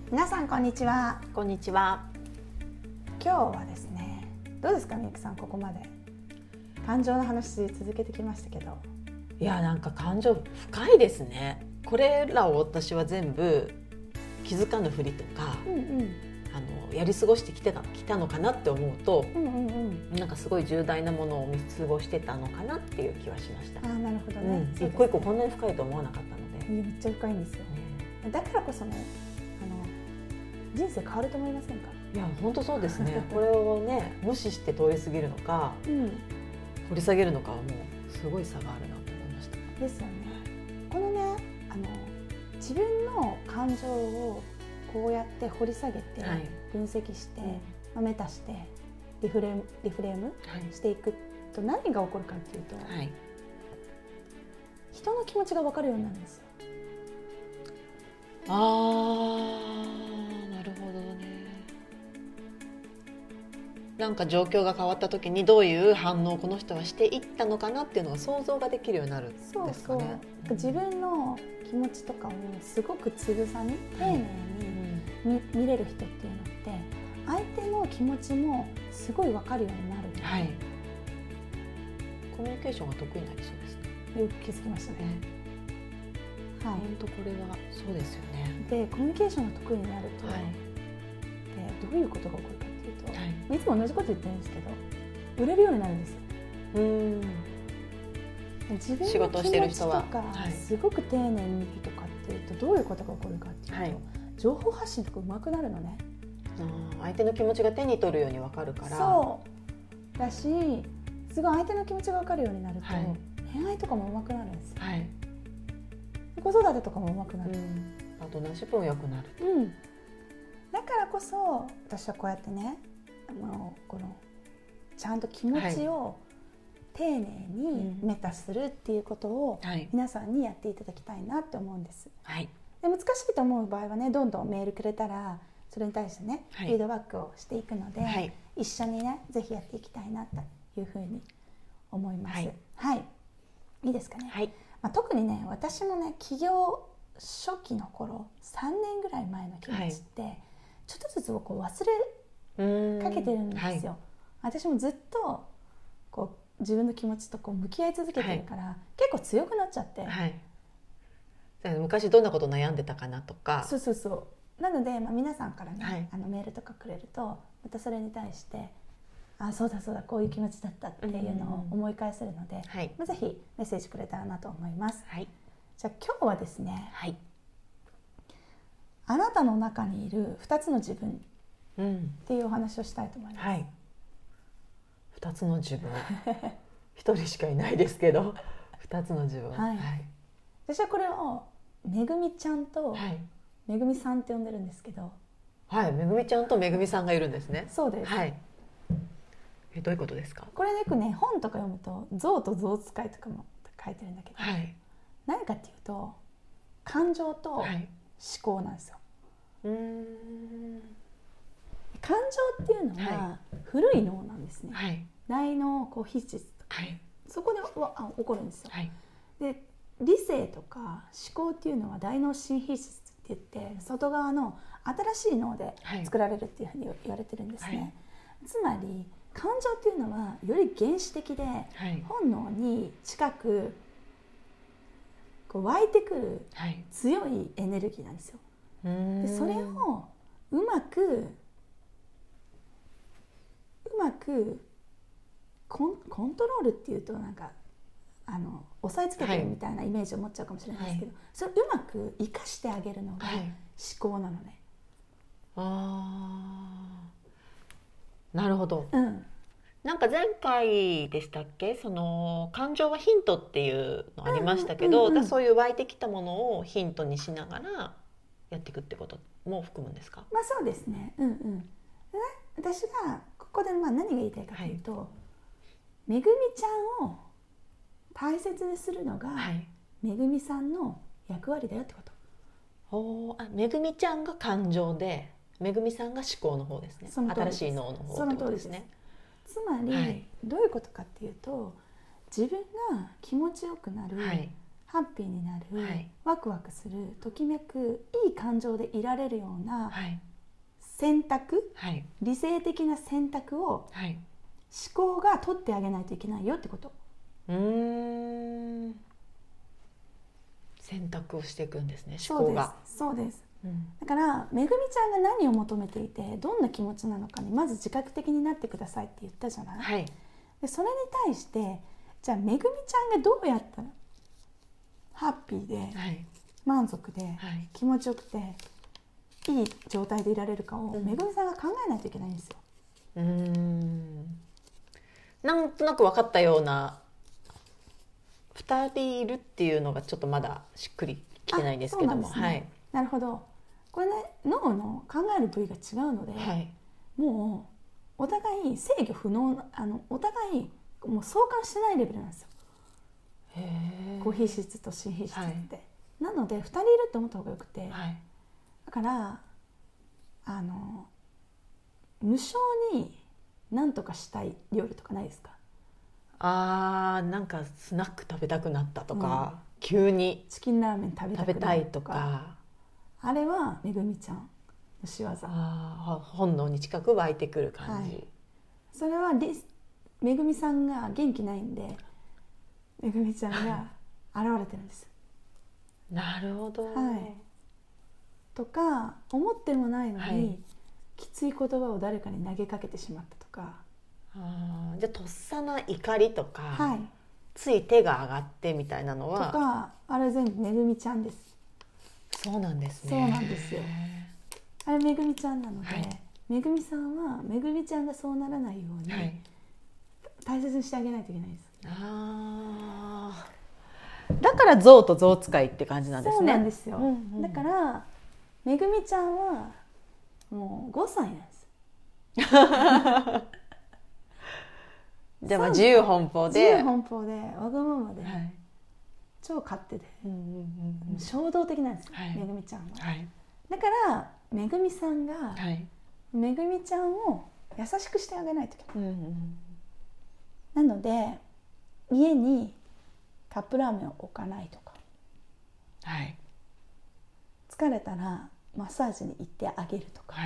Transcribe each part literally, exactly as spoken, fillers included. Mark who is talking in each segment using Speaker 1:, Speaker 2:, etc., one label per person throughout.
Speaker 1: 皆さんこんにちは。
Speaker 2: こんにちは。
Speaker 1: 今日はですね、どうですかみゆきさん、ここまで感情の話続けてきましたけど。
Speaker 2: いや、なんか感情深いですね。これらを私は全部気づかぬふりとか、
Speaker 1: うんうん、
Speaker 2: あのやり過ごしてきてた、きたのかなって思うと、
Speaker 1: うんうんうん、
Speaker 2: なんかすごい重大なものを見過ごしてたのかなっていう気はしました。
Speaker 1: あ、なるほどね、
Speaker 2: うん、
Speaker 1: そうですね。
Speaker 2: 一個一個こんなに深いと思わなかったので、
Speaker 1: めっちゃ深いんですよ、ね、だからこそね、あの人生変わると思いませんか？
Speaker 2: いや本当そうですね。これをね無視して通り過ぎるのか、うん、掘り下げるのかはもうすごい差があるなと思いました。
Speaker 1: ですよね。このね、あの自分の感情をこうやって掘り下げて分析して、はい、まあ、メタしてリフレーム、リフレームしていくと何が起こるかっていうと、はい、人の気持ちが分かるようになるんですよ。
Speaker 2: あー、なるほどね。なんか状況が変わった時にどういう反応をこの人はしていったのかなっていうのが想像ができるようになるんですかね。
Speaker 1: そうそう、自分の気持ちとかをすごくつぶさに丁寧に 見,、うん、見れる人っていうのって相手の気持ちもすごい分かるようになるので、はい、
Speaker 2: コミュニケーションが得意になりそうですね。
Speaker 1: よく気づきましたね、はい、
Speaker 2: 本当これはそうですよね。
Speaker 1: でコミュニケーションが得意になると、はい、でどういうことが起こるかっていうと、はい、いつも同じこと言ってるんですけど売れるようになるんですよ。うん、自分の気持ちとかすごく丁寧に見るとかっていうとどういうことが起こるかっていうと、はい、情報発信とか上手くなるのね。
Speaker 2: あ、相手の気持ちが手に取るように分かるから。
Speaker 1: そうだし、すごい相手の気持ちが分かるようになると、はい、恋愛とかも上手くなるんですよ、はい、子育てとかも上手くなる、うん、
Speaker 2: パートナーシップも良くなる、
Speaker 1: うん、だからこそ私はこうやってね、あのこのちゃんと気持ちを丁寧にメタするっていうことを皆さんにやっていただきたいなって思うんです、はい、で難しいと思う場合はね、どんどんメールくれたらそれに対してね、はい、フィードバックをしていくので、はい、一緒にねぜひやっていきたいなというふうに思います、はいはい、いいですかね、はい、まあ、特にね私もね起業初期の頃さんねんぐらい前の気持ちって、はい、ちょっとずつこう忘れかけてるんですよ、はい、私もずっとこう自分の気持ちとこう向き合い続けてるから、はい、結構強くなっちゃって、はい、
Speaker 2: 昔どんなこと悩んでたかなとか。
Speaker 1: そうそうそう、なので、まあ、皆さんからね、はい、あのメールとかくれるとまたそれに対してあ、そうだそうだこういう気持ちだったっていうのを思い返せるので、はい、まあ、ぜひメッセージくれたらなと思います、はい、じゃあ今日はですね、はい、あなたの中にいるふたつの自分っていうお話をしたいと思います、はい、
Speaker 2: ふたつの自分ひとりしかいないですけどふたつの自分、はいはい、
Speaker 1: 私はこれをめぐみちゃんと、はい、めぐみさんって呼んでるんですけど、
Speaker 2: はい、めぐみちゃんとめぐみさんがいるんですね。
Speaker 1: そうです、はい、
Speaker 2: え、どういうことですか？
Speaker 1: これよくね本とか読むと象と象使いとかも書いてるんだけど、はい、何かっていうと感情と思考なんですよ、はい、うーん感情っていうのは古い脳なんですね、はい、大脳こう皮質とか、はい、そこであ起こるんですよ、はい、で理性とか思考っていうのは大脳新皮質って言って外側の新しい脳で作られるっていうふうに言われてるんですね、はい、つまり感情っていうのはより原始的で、はい、本能に近くこう湧いてくる強いエネルギーなんですよ、はい、でそれをうまくうまくコン、コントロールっていうとなんかあの押さえつけてるみたいなイメージを持っちゃうかもしれないですけど、はい、それをうまく生かしてあげるのが思考なのね、
Speaker 2: はい、あー、なるほど、うん、なんか前回でしたっけ、その感情はヒントっていうのありましたけど、うんうんうんうん、そういう湧いてきたものをヒントにしながらやっていくってことも含むんですか？
Speaker 1: まあそうですね、うんうん、で私がここでまあ何が言いたいかというと、はい、めぐみちゃんを大切にするのが、はい、めぐみさんの役割だよってこと。
Speaker 2: おあ、めぐみちゃんが感情でめぐみさんが思考の方ですね。新しい脳の方ってことですね。
Speaker 1: つまり、はい、どういうことかっていうと自分が気持ちよくなるハッピーになる、
Speaker 2: はい、
Speaker 1: ワクワクする、ときめく、いい感情でいられるような選択、
Speaker 2: はい、
Speaker 1: 理性的な選択を、はい、思考が取ってあげないといけないよってこと。
Speaker 2: うーん、選択をしていくんですね、思考が。
Speaker 1: そうです、そうです、うん、だからめぐみちゃんが何を求めていてどんな気持ちなのかにまず自覚的になってくださいって言ったじゃない、はい、でそれに対してじゃあめぐみちゃんがどうやったらハッピーで、はい、満足で、はい、気持ちよくていい状態でいられるかを、うん、めぐみさんが考えないといけないんですよ。
Speaker 2: うーん、なんとなく分かったような、ふたりいるっていうのがちょっとまだしっくりきてないんですけども、
Speaker 1: ね、はい、なるほど。これね、脳の考える部位が違うので、はい、もうお互い制御不能、あのお互いもう相関してないレベルなんですよ。へー、高品質と新品質って、はい、なのでふたりいるって思った方がよくて、はい、だからあの無償に何とかしたい料理とかないですか？
Speaker 2: あー、なんかスナック食べたくなったとか、うん、急に
Speaker 1: チキンラーメン食べたくなった
Speaker 2: 食べたいとか、
Speaker 1: あれはめぐみちゃんの仕業。
Speaker 2: あ、本能に近く湧いてくる感じ、はい、それは
Speaker 1: めぐみさんが元気ないんでめぐみちゃんが現れてるんです、
Speaker 2: はい、なるほど、はい、
Speaker 1: とか思ってもないのに、はい、きつい言葉を誰かに投げかけてしまったとか、
Speaker 2: あ、じゃあとっさな怒りとか、はい、つい手が上がってみたいなのは
Speaker 1: とか、あれ全部めぐみちゃんです。
Speaker 2: そうなんですね。
Speaker 1: そうなんですよ。あれめぐみちゃんなので、はい、めぐみさんはめぐみちゃんがそうならないように、はい、大切にしてあげないといけないです。
Speaker 2: あ、だから象と象使いって感じなんですね。
Speaker 1: そうなんですよ、うんうん、だからめぐみちゃんはもうごさいなんです
Speaker 2: じゃあまあ自由奔放で
Speaker 1: 自由奔放でわがままで、はい、超勝手で、うんうんうん、衝動的なんですよ、はい、めぐみちゃんは、はい、だからめぐみさんが、はい、めぐみちゃんを優しくしてあげないといけない、うんうん、なので家にカップラーメンを置かないとか、はい、疲れたらマッサージに行ってあげるとか、はい、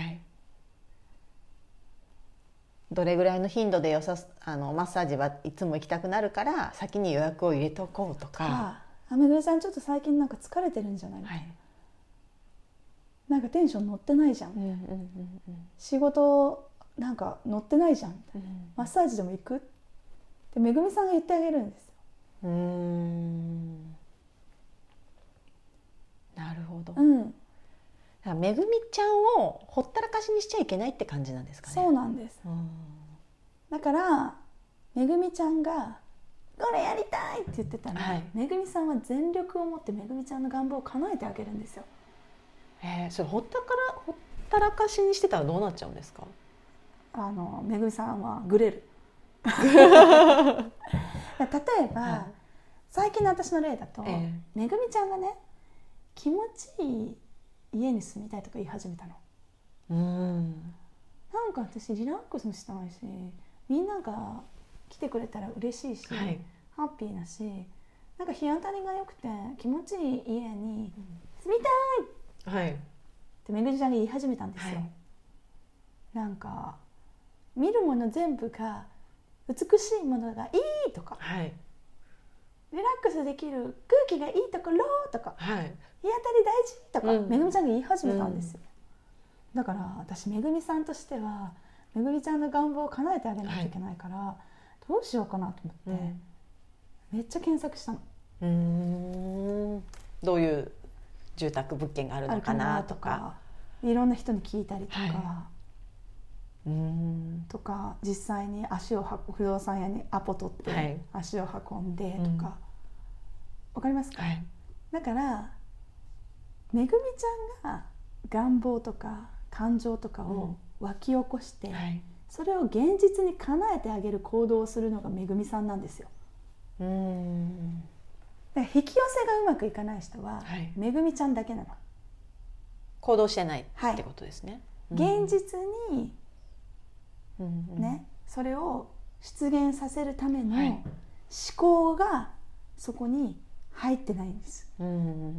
Speaker 2: どれぐらいの頻度でよさあのマッサージはいつも行きたくなるから先に予約を入れとこうとか、
Speaker 1: あ、めぐみさんちょっと最近なんか疲れてるんじゃないの、はい、なんかテンション乗ってないじゃん、うんうんうんうん、仕事なんか乗ってないじゃん、うん、マッサージでも行くってめぐみさんが言ってあげるんですよ。うーん、
Speaker 2: なるほど、うん、だからめぐみちゃんをほったらかしにしちゃいけないって感じなんですかね。
Speaker 1: そうなんです。うん、だからめぐみちゃんがこれやりたいって言ってたら、はい、めぐみさんは全力を持ってめぐみちゃんの願望を叶えてあげるんですよ。
Speaker 2: えー、それほったからほったらかしにしてたらどうなっちゃうんですか？あ
Speaker 1: のめぐみさんはグレる例えば、はい、最近の私の例だと、えー、めぐみちゃんがね気持ちいい家に住みたいとか言い始めたの。うーん、なんか私リラックスもしたいしみんなが来てくれたら嬉しいし、はい、ハッピーだし、なんか日当たりが良くて気持ちいい家に住みたい、はい、ってめぐみちゃんが言い始めたんですよ、はい、なんか見るもの全部が美しいものがいいとか、はい、リラックスできる空気がいいところとか、はい、日当たり大事とか、うん、めぐみちゃんが言い始めたんですよ、うん、だから私めぐみさんとしてはめぐみちゃんの願望を叶えてあげないといけないから、はい、どうしようかなと思って、うん、めっちゃ検索したの。うー
Speaker 2: ん、どういう住宅物件があるのかなとか
Speaker 1: いろんな人に聞いたりとか、はい、うーんとか実際に足を不動産屋にアポ取って足を運んでとか、はい、わかりますか、はい、だからめぐみちゃんが願望とか感情とかを湧き起こして、うん、はい、それを現実に叶えてあげる行動をするのがめぐみさんなんですよ。うーん、だから引き寄せがうまくいかない人は、はい、めぐみちゃんだけなの。
Speaker 2: 行動してないってことですね、
Speaker 1: はい、現実に、うんうん、ね、それを出現させるための思考がそこに入ってないんです。うんうんうんうん、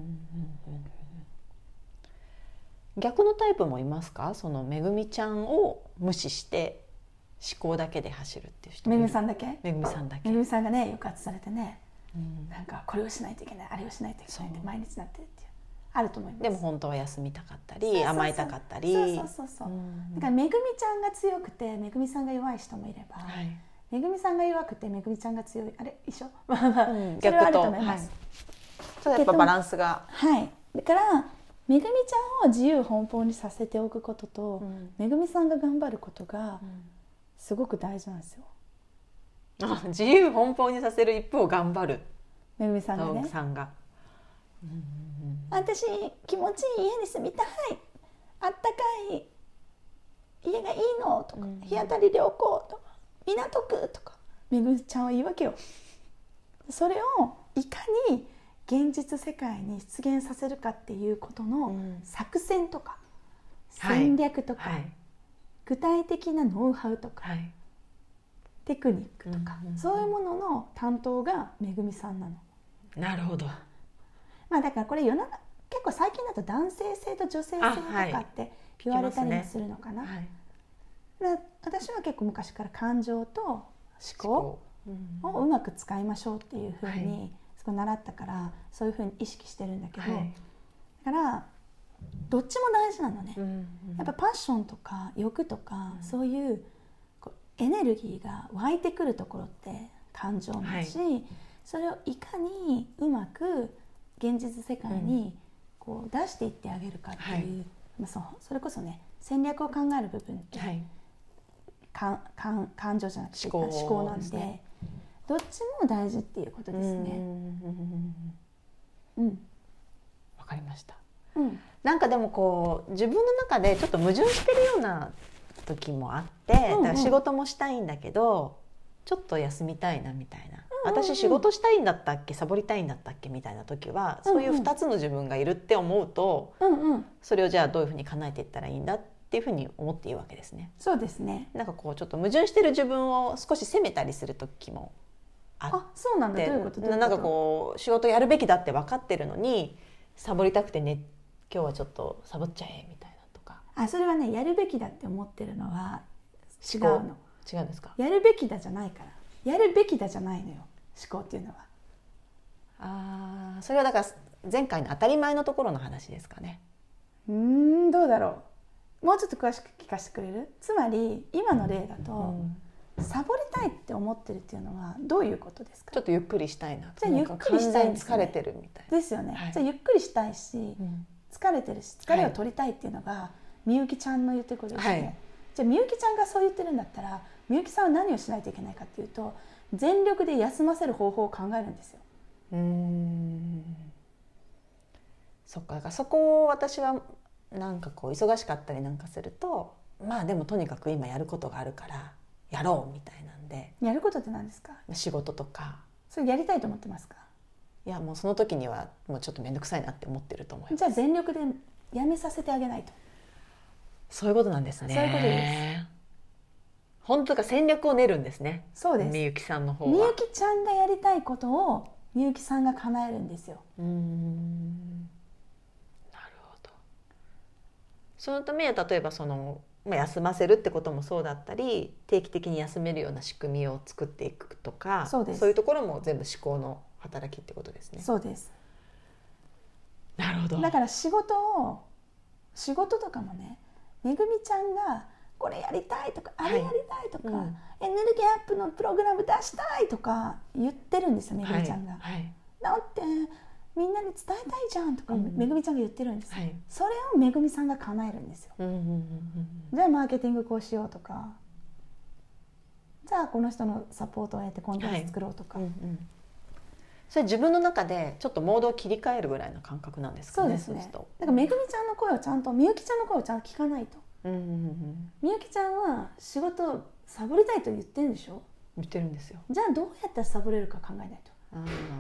Speaker 2: 逆のタイプもいますか？そのめぐみちゃんを無視して思考だけで走るっていう人。
Speaker 1: めぐみさんだけ？
Speaker 2: めぐみさんだけ。
Speaker 1: めぐみさんがね抑圧されてね、うん、なんかこれをしないといけない、あれをしないといけないって毎日なってるっていうあると思います。
Speaker 2: でも本当は休みたかったり、そうそうそう、甘えたかったり、
Speaker 1: そうそうそうそう、うん、だからめぐみちゃんが強くてめぐみさんが弱い人もいれば、はい、めぐみさんが弱くてめぐみちゃんが強い、あれ一緒まあまあ、うん、それはあると思います。
Speaker 2: そう、やっぱバランスが、
Speaker 1: はい、だからめぐみちゃんを自由奔放にさせておくことと、うん、めぐみさんが頑張ることがすごく大事なんですよ。
Speaker 2: あ、自由奔放にさせる一方を頑張る
Speaker 1: めぐみさんがね、
Speaker 2: さんが、
Speaker 1: うんうんうん、私気持ちいい家に住みたい、あったかい家がいいのとか、うん、日当たり良好とか港区とかめぐみちゃんは言うわけよ。それをいかに現実世界に出現させるかっていうことの作戦とか、うん、戦略とか、はい、具体的なノウハウとか、はい、テクニックとか、うんうんうん、そういうものの担当がめぐみさんなの。
Speaker 2: なるほど。
Speaker 1: まあだからこれ世の中結構最近だと男性性と女性性とかって言われたりもするのかな、はい、だ私は結構昔から感情と思考をうまく使いましょうっていうふうに、はい、すごい習ったからそういうふうに意識してるんだけど、はい、だからどっちも大事なのね、うんうん、やっぱパッションとか欲とか、うん、そういうこうエネルギーが湧いてくるところって感情だし、はい、それをいかにうまく現実世界にこう出していってあげるかっていう、はい、まあ、そうそれこそね戦略を考える部分って、はい、かか感情じゃなくて思考、思考なんで、ね、どっちも大事っていうことですね。うん、
Speaker 2: うん、わかりました、うん、なんかでもこう自分の中でちょっと矛盾してるような時もあって、うんうん、だから仕事もしたいんだけどちょっと休みたいなみたいな、私仕事したいんだったっけサボりたいんだったっけみたいな時は、そういうふたつの自分がいるって思うと、うんうん、それをじゃあどういうふうに叶えていったらいいんだっていうふうに思っていいわけですね。
Speaker 1: そうですね。
Speaker 2: なんかこうちょっと矛盾してる自分を少し責めたりする時もあって、
Speaker 1: あ、そうなんだ、どういうこと？どういうこと？
Speaker 2: なんかこう仕事やるべきだって分かってるのにサボりたくてね、今日はちょっとサボっちゃえみたいなとか。
Speaker 1: あ、それはね、やるべきだって思ってるのは違うの。
Speaker 2: 違うんですか？
Speaker 1: やるべきだじゃないから。やるべきだじゃないのよ、思考っていうのは。
Speaker 2: ああ、それはだから前回の当たり前のところの話ですかね。
Speaker 1: うーん、どうだろう。もうちょっと詳しく聞かせてくれる？つまり今の例だと、うん、サボりたいって思ってるっていうのはどういうことですか？
Speaker 2: ちょっとゆっくりしたいな。
Speaker 1: じゃあゆっくりしたいんですね。
Speaker 2: 疲れてるみたい
Speaker 1: ですよね、はい、じゃあゆっくりしたいし、うん、疲れてるし疲れを取りたいっていうのがみゆきちゃんの言ってることですね、はい、じゃあみゆきちゃんがそう言ってるんだったらみゆきさんは何をしないといけないかっていうと、全力で休ませる方法を考えるんですよ。
Speaker 2: うーん、そっか。だからそこを私はなんかこう忙しかったりなんかすると、まあでもとにかく今やることがあるからやろうみたいなんで。
Speaker 1: やることって何ですか？
Speaker 2: 仕事とか。
Speaker 1: それやりたいと思ってますか？
Speaker 2: いや、もうその時にはもうちょっと面倒くさいなって思ってると思います。
Speaker 1: じゃあ全力でやめさせてあげないと。
Speaker 2: そういうことなんですね。
Speaker 1: そういうことです。
Speaker 2: 本当か、戦略を練るんですね。
Speaker 1: そうです。
Speaker 2: みゆきさんの方は。
Speaker 1: みゆきちゃんがやりたいことをみゆきさんが叶えるんですよ。うーん、
Speaker 2: なるほど。そのためには例えばその、まあ、休ませるってこともそうだったり、定期的に休めるような仕組みを作っていくとか、そうです。そういうところも全部思考の働きってことですね。
Speaker 1: そうです。
Speaker 2: なるほど。
Speaker 1: だから仕事を仕事とかもね、めぐみちゃんがこれやりたいとかあれやりたいとか、はい、うん、エネルギーアップのプログラム出したいとか言ってるんですよ、めぐみちゃんが、はいはい、だってみんなに伝えたいじゃんとか、うん、めぐみちゃんが言ってるんですよ、はい、それをめぐみさんが叶えるんですよ、うんうんうんうん、じゃあマーケティングこうしようとか、じゃあこの人のサポートをやってコンテンツ作ろうとか、はい、うんうん、
Speaker 2: それ自分の中でちょっとモードを切り替えるぐらいの感覚なんですかね。
Speaker 1: そうですね。だからめぐみちゃんの声をちゃんと、みゆきちゃんの声をちゃんと聞かないと。うんうんうん、みゆきちゃんは仕事サボりたいと言ってるんでしょ。
Speaker 2: 言ってるんですよ。
Speaker 1: じゃあどうやったらサボれるか考えないと。あ、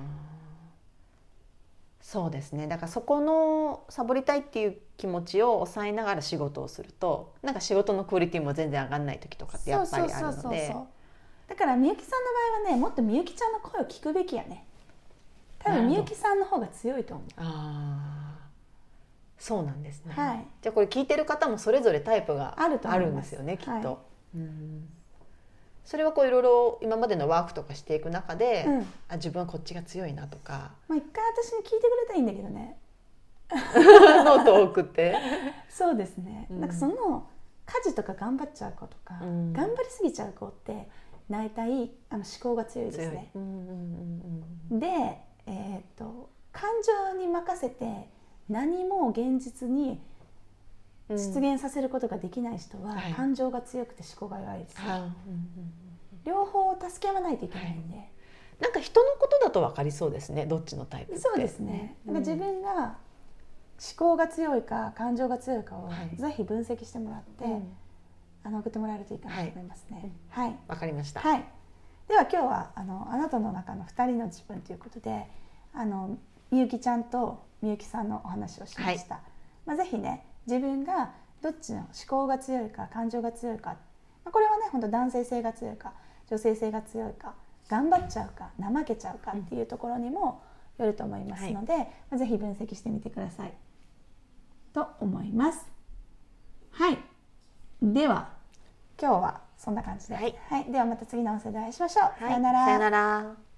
Speaker 2: そうですね。だからそこのサボりたいっていう気持ちを抑えながら仕事をすると、なんか仕事のクオリティも全然上がらない時とかってやっぱりあるので、
Speaker 1: だからみゆきさんの場合はね、もっとみゆきちゃんの声を聞くべきやね。 多分みゆきさんの方が強いと思う。
Speaker 2: ああ、そうなんですね、
Speaker 1: はい、
Speaker 2: じゃあこれ聞いてる方もそれぞれタイプが
Speaker 1: あると思います。
Speaker 2: あるんですよね、きっと、
Speaker 1: はい、
Speaker 2: うん、それはこういろいろ今までのワークとかしていく中で、うん、あ自分はこっちが強いなとか、
Speaker 1: まあ、一回私に聞いてくれたらいいんだけどね
Speaker 2: ノートを送って
Speaker 1: そうですね、うん、なんかその家事とか頑張っちゃう子とか、うん、頑張りすぎちゃう子って大体あの思考が強いですね。うんうんうん、で、えー、と感情に任せて何も現実に出現させることができない人は、うん、感情が強くて思考が弱いですね、はい、うんうんうん、両方助け合わないといけないんで、はい、
Speaker 2: なんか人のことだと分かりそうですね、どっちのタイプって。
Speaker 1: そうですね、なんか自分が思考が強いか感情が強いかをぜひ分析してもらって、はい、あの送ってもらえるといいかなと思いますね。はい、わ、
Speaker 2: はい、かりました、
Speaker 1: はい、では今日はあのあなたの中のふたりの自分ということで、あのみゆきちゃんとみゆきさんのお話をしました、はい、まあ、ぜひね自分がどっちの思考が強いか感情が強いか、まあ、これはね本当男性性が強いか女性性が強いか頑張っちゃうか怠けちゃうかっていうところにもよると思いますので、はい、まあ、ぜひ分析してみてくださいと思います。はい、では今日はそんな感じで、はいはい、ではまた次の音声でお会いしましょう。
Speaker 2: はい、さよなら。さよなら。